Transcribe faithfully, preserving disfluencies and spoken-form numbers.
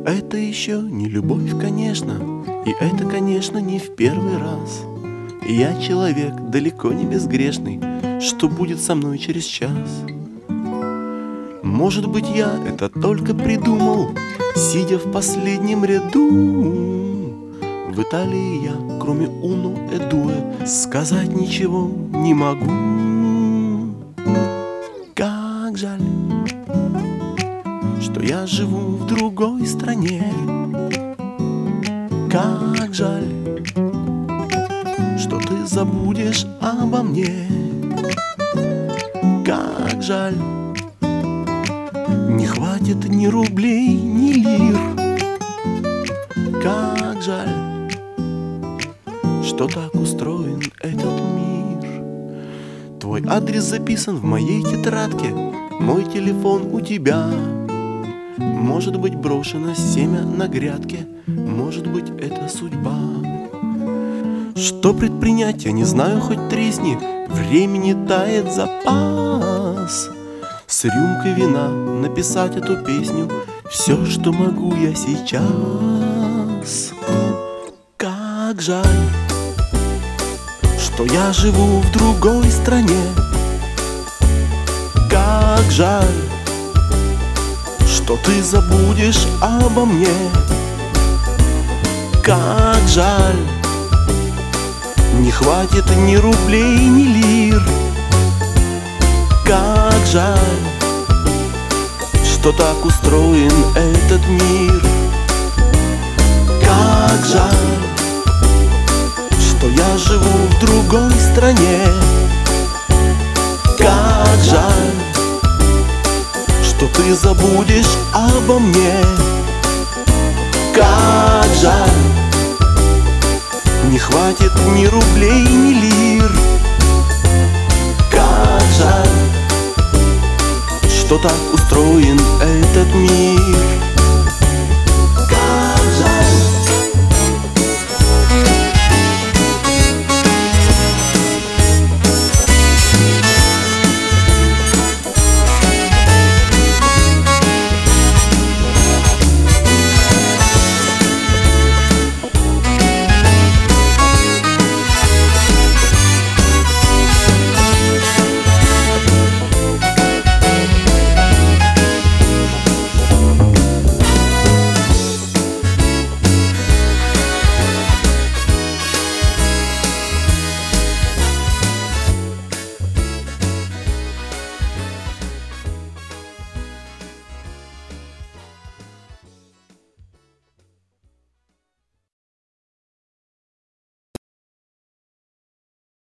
это еще не любовь, конечно, и это, конечно, не в первый раз. И я человек далеко не безгрешный, что будет со мной через час? Может быть, я это только придумал, сидя в последнем ряду. В Италии я, кроме уно e due, сказать ничего не могу. Как жаль, что я живу в другой стране. Как жаль, что ты забудешь обо мне. Как жаль, не хватит ни рублей, ни лир. Как жаль, что так устроен этот мир. Твой адрес записан в моей тетрадке, мой телефон у тебя. Может быть, брошено семя на грядке, может быть, это судьба. Что предпринять, я не знаю, хоть тресни, времени тает запас. С рюмкой вина написать эту песню — все, что могу я сейчас. Как жаль, что я живу в другой стране. Как жаль, что ты забудешь обо мне. Как жаль, не хватит ни рублей, ни лир. Как жаль, что так устроен этот мир. Как жаль, что я живу в другой стране. Как жаль, что ты забудешь обо мне. Как жаль, не хватит ни рублей, ни лир. Как жаль, что так устроен этот мир.